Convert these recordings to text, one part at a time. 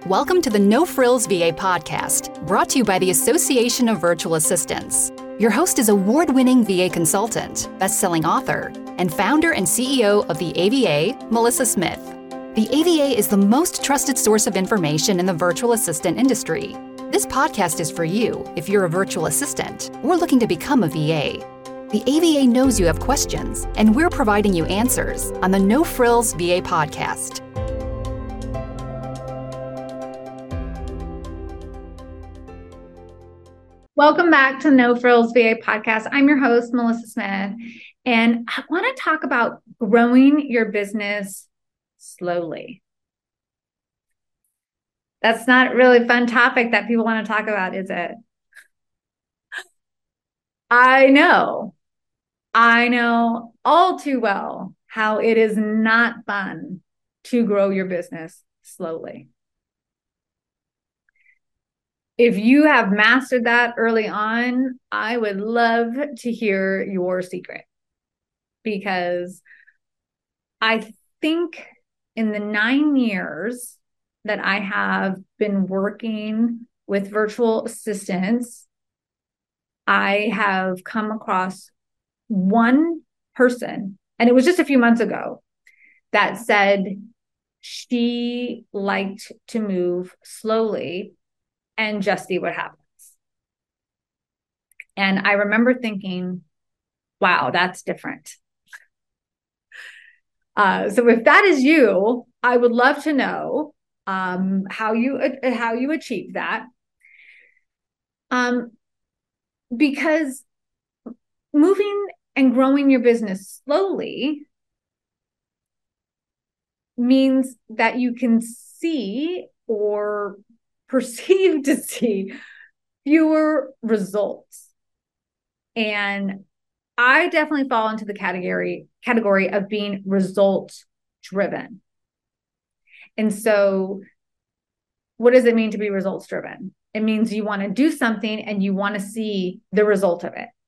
Welcome to the No Frills VA podcast, brought to you by the Association of Virtual Assistants. Your host is award-winning VA consultant, best-selling author, and founder and CEO of the AVA, Melissa Smith. The AVA is the most trusted source of information in the virtual assistant industry. This podcast is for you if you're a virtual assistant or looking to become a VA. The AVA knows you have questions, and we're providing you answers on the No Frills VA podcast. Welcome back to No Frills VA podcast. I'm your host, Melissa Smith, and I want to talk about growing your business slowly. That's not really a fun topic that people want to talk about, is it? I know all too well how it is not fun to grow your business slowly. If you have mastered that early on, I would love to hear your secret, because I think in the 9 years that I have been working with virtual assistants, I have come across one person, and it was just a few months ago, that said she liked to move slowly and just see what happens. And I remember thinking, wow, that's different. So if that is you, I would love to know how you achieve that. Because moving and growing your business slowly means that you can see or perceive to see fewer results. And I definitely fall into the category of being results driven. And so what does it mean to be results driven? It means you want to do something and you want to see the result of it.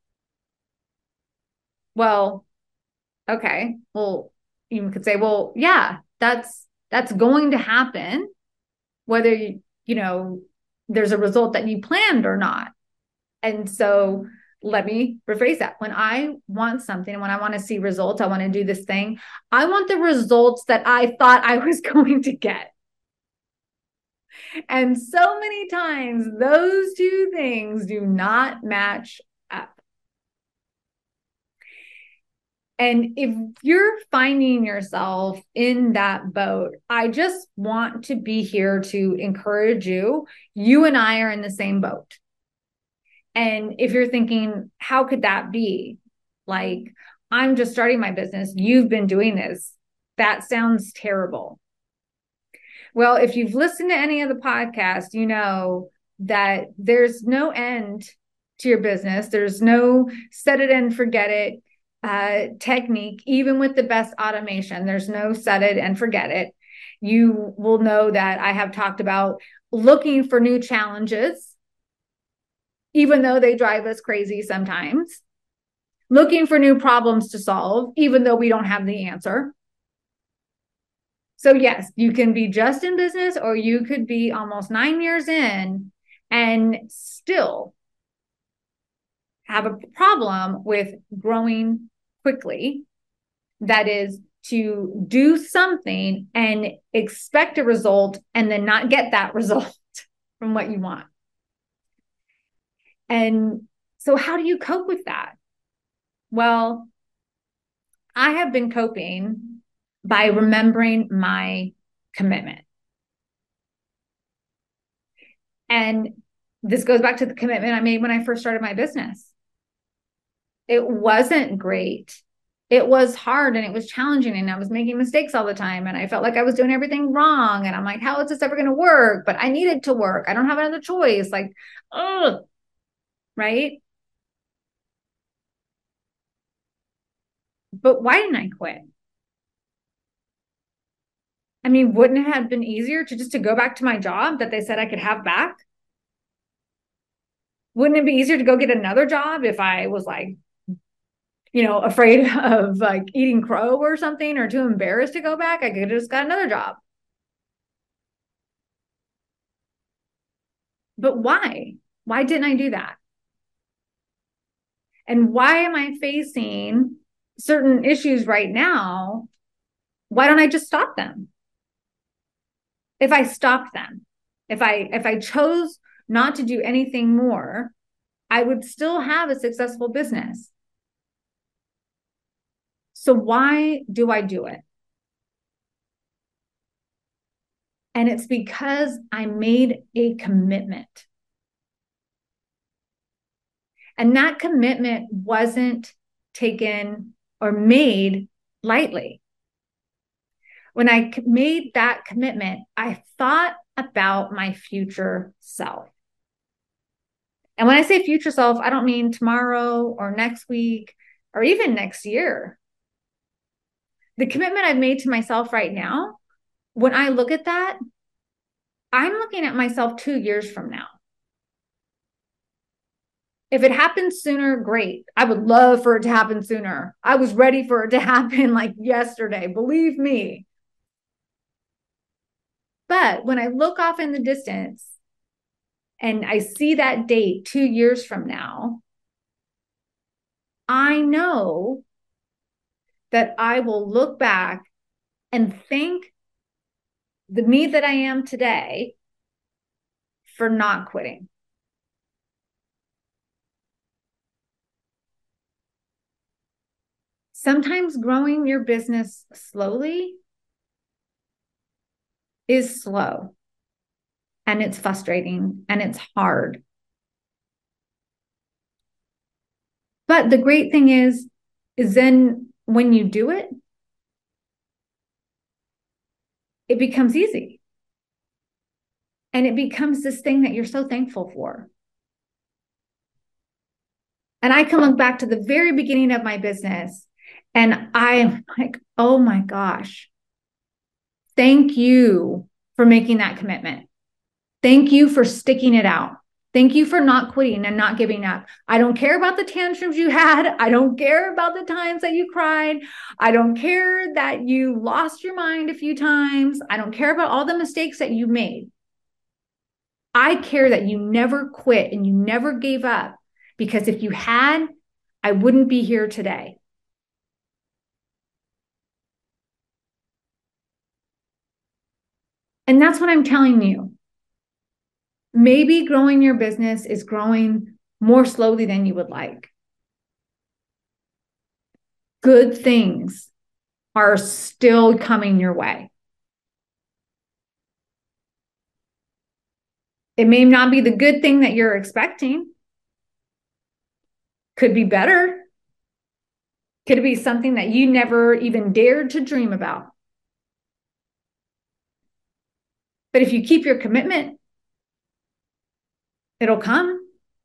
Well, okay. Well, you could say, well, yeah, that's going to happen, whether there's a result that you planned or not. And so let me rephrase that. When I want something, when I want to see results, I want to do this thing, I want the results that I thought I was going to get. And so many times those two things do not match up. And if you're finding yourself in that boat, I just want to be here to encourage you. You and I are in the same boat. And if you're thinking, how could that be? Like, I'm just starting my business. You've been doing this. That sounds terrible. Well, if you've listened to any of the podcasts, you know that there's no end to your business. There's no set it and forget it technique. Even with the best automation, there's no set it and forget it. You will know that I have talked about looking for new challenges, even though they drive us crazy sometimes, looking for new problems to solve, even though we don't have the answer. So yes, you can be just in business, or you could be almost 9 years in and still have a problem with growing quickly. That is, to do something and expect a result and then not get that result from what you want. And so how do you cope with that? Well, I have been coping by remembering my commitment. And this goes back to the commitment I made when I first started my business. It wasn't great. It was hard and it was challenging, and I was making mistakes all the time, and I felt like I was doing everything wrong. And I'm like, how is this ever going to work? But I needed to work. I don't have another choice. Like, ugh, right? But why didn't I quit? I mean, wouldn't it have been easier to go back to my job that they said I could have back? Wouldn't it be easier to go get another job if I was like, afraid of like eating crow or something, or too embarrassed to go back? I could have just got another job. But why? Why didn't I do that? And why am I facing certain issues right now? Why don't I just stop them? If I stopped them, if I chose not to do anything more, I would still have a successful business. So why do I do it? And it's because I made a commitment. And that commitment wasn't taken or made lightly. When I made that commitment, I thought about my future self. And when I say future self, I don't mean tomorrow or next week or even next year. The commitment I've made to myself right now, when I look at that, I'm looking at myself 2 years from now. If it happens sooner, great. I would love for it to happen sooner. I was ready for it to happen like yesterday, believe me. But when I look off in the distance and I see that date 2 years from now, I know that I will look back and thank the me that I am today for not quitting. Sometimes growing your business slowly is slow and it's frustrating and it's hard. But the great thing is then when you do it, it becomes easy. And it becomes this thing that you're so thankful for. And I can look back to the very beginning of my business and I'm like, oh my gosh, thank you for making that commitment. Thank you for sticking it out. Thank you for not quitting and not giving up. I don't care about the tantrums you had. I don't care about the times that you cried. I don't care that you lost your mind a few times. I don't care about all the mistakes that you made. I care that you never quit and you never gave up, because if you had, I wouldn't be here today. And that's what I'm telling you. Maybe growing your business is growing more slowly than you would like. Good things are still coming your way. It may not be the good thing that you're expecting. Could be better. Could it be something that you never even dared to dream about? But if you keep your commitment, it'll come.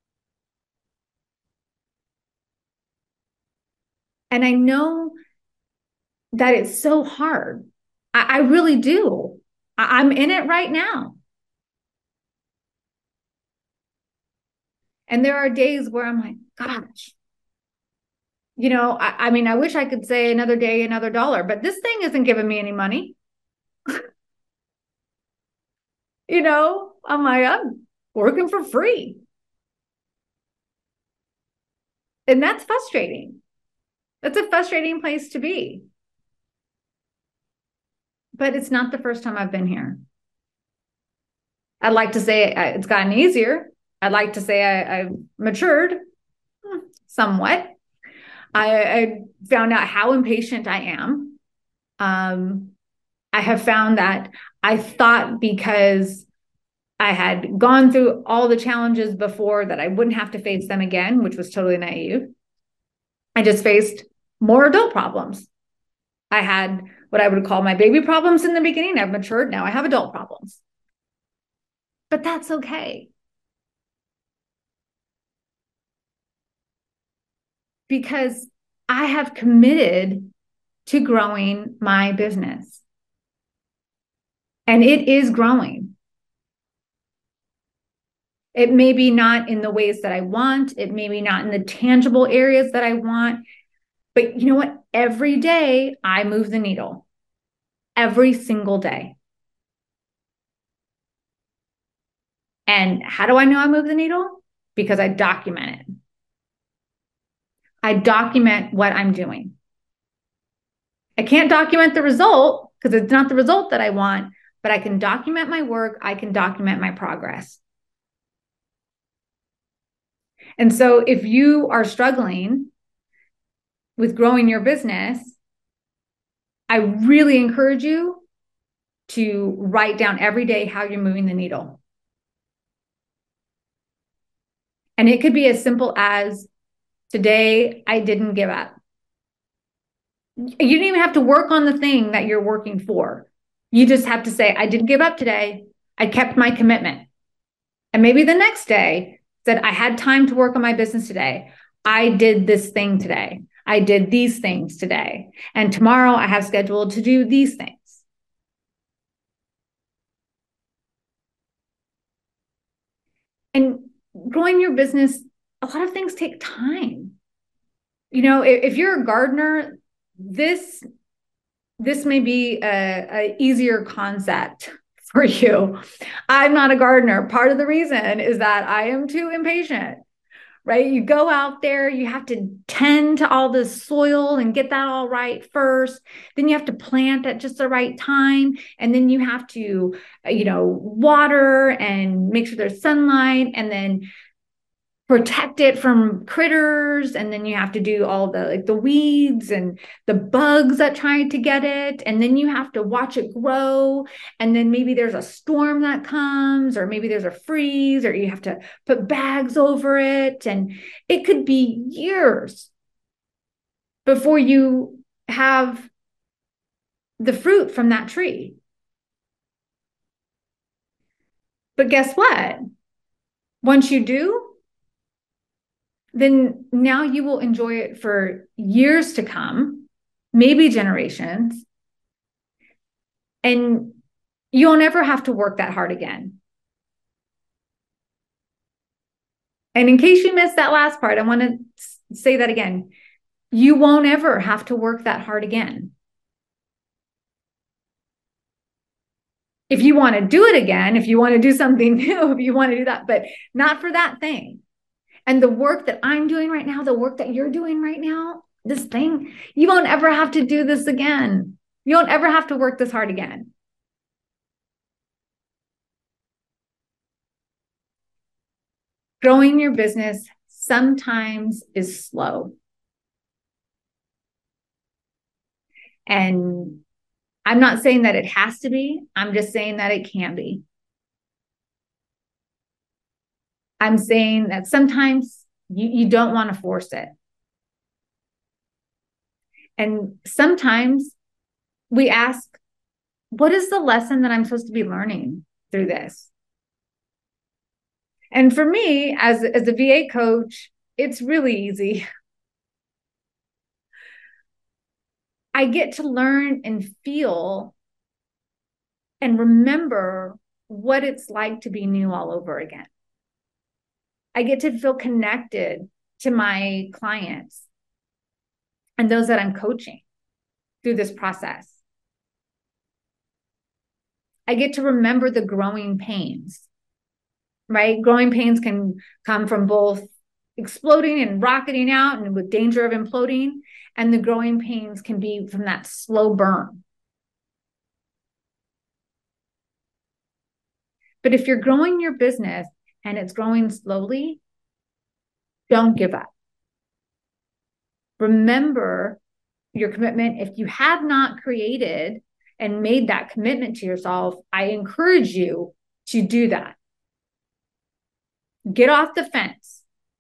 And I know that it's so hard. I really do. I'm in it right now. And there are days where I'm like, gosh, I mean, I wish I could say another day, another dollar, but this thing isn't giving me any money. I'm working for free. And that's frustrating. That's a frustrating place to be. But it's not the first time I've been here. I'd like to say it's gotten easier. I'd like to say I've matured somewhat. I found out how impatient I am. I have found that I thought because I had gone through all the challenges before that I wouldn't have to face them again, which was totally naive. I just faced more adult problems. I had what I would call my baby problems in the beginning. I've matured. Now I have adult problems. But that's okay. Because I have committed to growing my business. And it is growing. It may be not in the ways that I want. It may be not in the tangible areas that I want. But you know what? Every day I move the needle. Every single day. And how do I know I move the needle? Because I document it. I document what I'm doing. I can't document the result because it's not the result that I want, but I can document my work. I can document my progress. And so if you are struggling with growing your business, I really encourage you to write down every day how you're moving the needle. And it could be as simple as, today, I didn't give up. You don't even have to work on the thing that you're working for. You just have to say, I didn't give up today. I kept my commitment. And maybe the next day said, I had time to work on my business today. I did this thing today. I did these things today. And tomorrow I have scheduled to do these things. And growing your business, a lot of things take time. If you're a gardener, this may be a easier concept for you. I'm not a gardener. Part of the reason is that I am too impatient, right? You go out there, you have to tend to all the soil and get that all right first. Then you have to plant at just the right time. And then you have to, water and make sure there's sunlight, and then protect it from critters. And then you have to do all the weeds and the bugs that try to get it. And then you have to watch it grow. And then maybe there's a storm that comes, or maybe there's a freeze, or you have to put bags over it. And it could be years before you have the fruit from that tree. But guess what? Once you do, then now you will enjoy it for years to come, maybe generations. And you'll never have to work that hard again. And in case you missed that last part, I want to say that again. You won't ever have to work that hard again. If you want to do it again, if you want to do something new, if you want to do that, but not for that thing. And the work that I'm doing right now, the work that you're doing right now, this thing, you won't ever have to do this again. You won't ever have to work this hard again. Growing your business sometimes is slow. And I'm not saying that it has to be. I'm just saying that it can be. I'm saying that sometimes you don't want to force it. And sometimes we ask, what is the lesson that I'm supposed to be learning through this? And for me, as a VA coach, it's really easy. I get to learn and feel and remember what it's like to be new all over again. I get to feel connected to my clients and those that I'm coaching through this process. I get to remember the growing pains, right? Growing pains can come from both exploding and rocketing out and with danger of imploding. And the growing pains can be from that slow burn. But if you're growing your business and it's growing slowly, don't give up. Remember your commitment. If you have not created and made that commitment to yourself, I encourage you to do that. Get off the fence.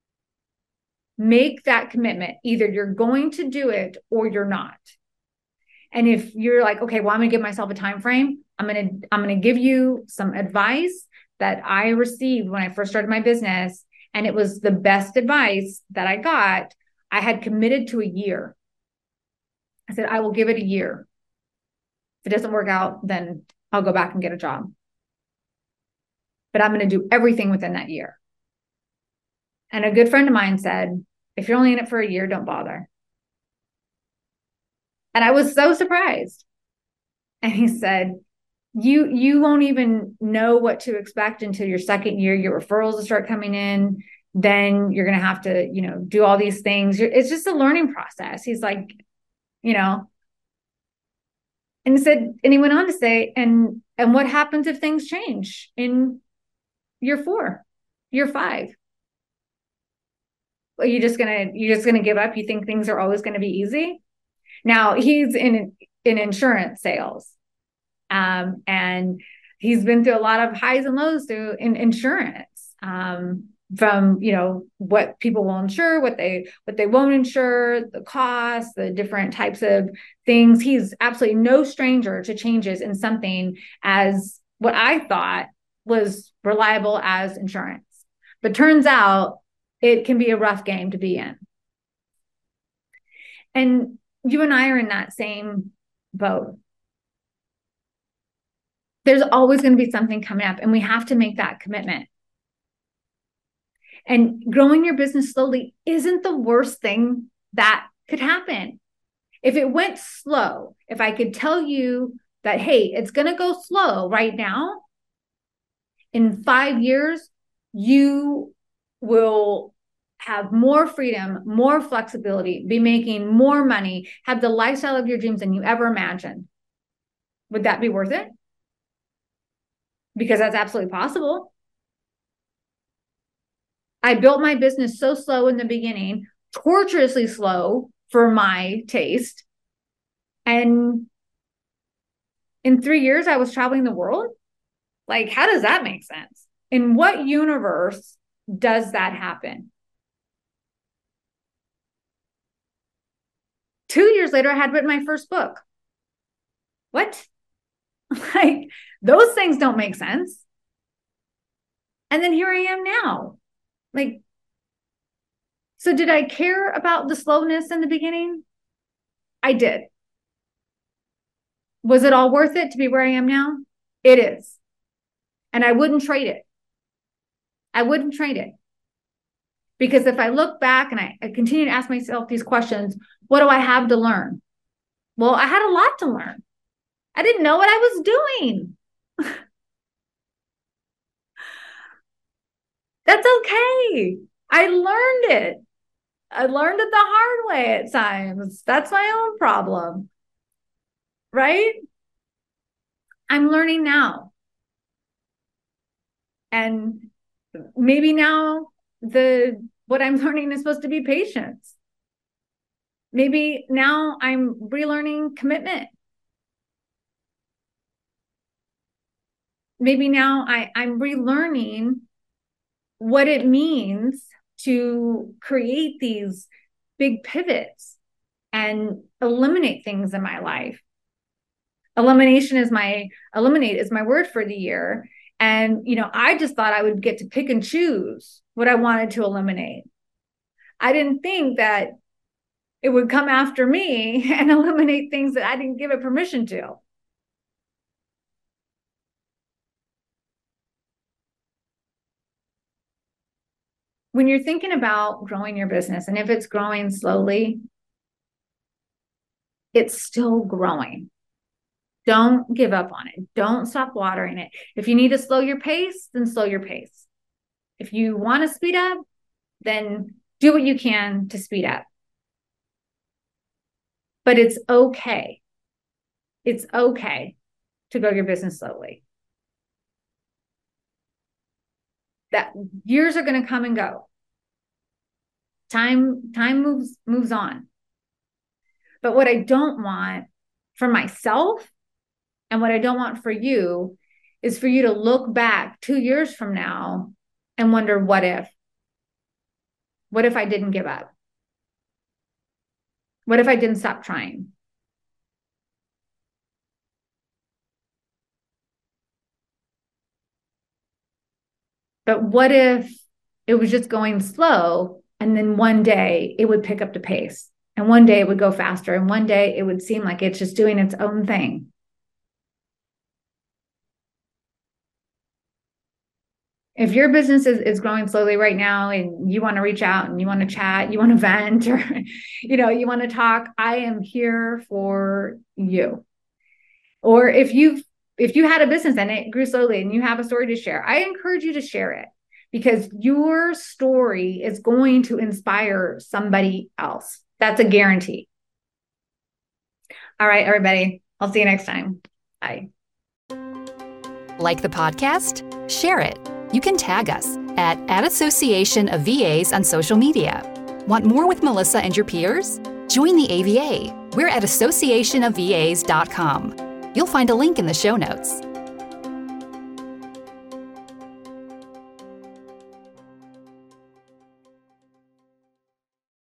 Make that commitment. Either you're going to do it or you're not. And if you're like, okay, well, I'm going to give myself a time frame. I'm going to give you some advice that I received when I first started my business. And it was the best advice that I got. I had committed to a year. I said, I will give it a year. If it doesn't work out, then I'll go back and get a job. But I'm going to do everything within that year. And a good friend of mine said, if you're only in it for a year, don't bother. And I was so surprised. And he said, you won't even know what to expect until your second year. Your referrals will start coming in. Then you're going to have to, do all these things. It's just a learning process. He's like, you know, and he went on to say, and what happens if things change in year 4, year 5? Are you're just gonna give up? You think things are always going to be easy? Now he's in insurance sales, and he's been through a lot of highs and lows through in insurance. From what people will insure, what they won't insure, the cost, the different types of things. He's absolutely no stranger to changes in something as what I thought was reliable as insurance. But turns out it can be a rough game to be in. And you and I are in that same boat. There's always going to be something coming up, and we have to make that commitment. And growing your business slowly isn't the worst thing that could happen. If it went slow, if I could tell you that, hey, it's going to go slow right now, in 5 years, you will have more freedom, more flexibility, be making more money, have the lifestyle of your dreams than you ever imagined. Would that be worth it? Because that's absolutely possible. I built my business so slow in the beginning, torturously slow for my taste. And in 3 years, I was traveling the world. Like, how does that make sense? In what universe does that happen? 2 years later, I had written my first book. What? Like, those things don't make sense. And then here I am now. Like, so did I care about the slowness in the beginning? I did. Was it all worth it to be where I am now? It is. And I wouldn't trade it. I wouldn't trade it. Because if I look back and I continue to ask myself these questions, what do I have to learn? Well, I had a lot to learn. I didn't know what I was doing. That's okay. I learned it. I learned it the hard way at times. That's my own problem. Right? I'm learning now. And maybe now what I'm learning is supposed to be patience. Maybe now I'm relearning commitment. Maybe now I'm relearning what it means to create these big pivots and eliminate things in my life. Eliminate is my word for the year. And, I just thought I would get to pick and choose what I wanted to eliminate. I didn't think that it would come after me and eliminate things that I didn't give it permission to. When you're thinking about growing your business, and if it's growing slowly, it's still growing. Don't give up on it. Don't stop watering it. If you need to slow your pace, then slow your pace. If you want to speed up, then do what you can to speed up. But it's okay. It's okay to grow your business slowly. That years are going to come and go. Time moves on. But what I don't want for myself and what I don't want for you is for you to look back 2 years from now and wonder, what if? What if I didn't give up? What if I didn't stop trying? But what if it was just going slow, and then one day it would pick up the pace, and one day it would go faster, and one day it would seem like it's just doing its own thing? If your business is growing slowly right now and you want to reach out and you want to chat, you want to vent, or, you want to talk, I am here for you. Or if you've if you had a business and it grew slowly and you have a story to share, I encourage you to share it, because your story is going to inspire somebody else. That's a guarantee. All right, everybody. I'll see you next time. Bye. Like the podcast? Share it. You can tag us at Association of VAs on social media. Want more with Melissa and your peers? Join the AVA. We're at associationofvas.com. You'll find a link in the show notes.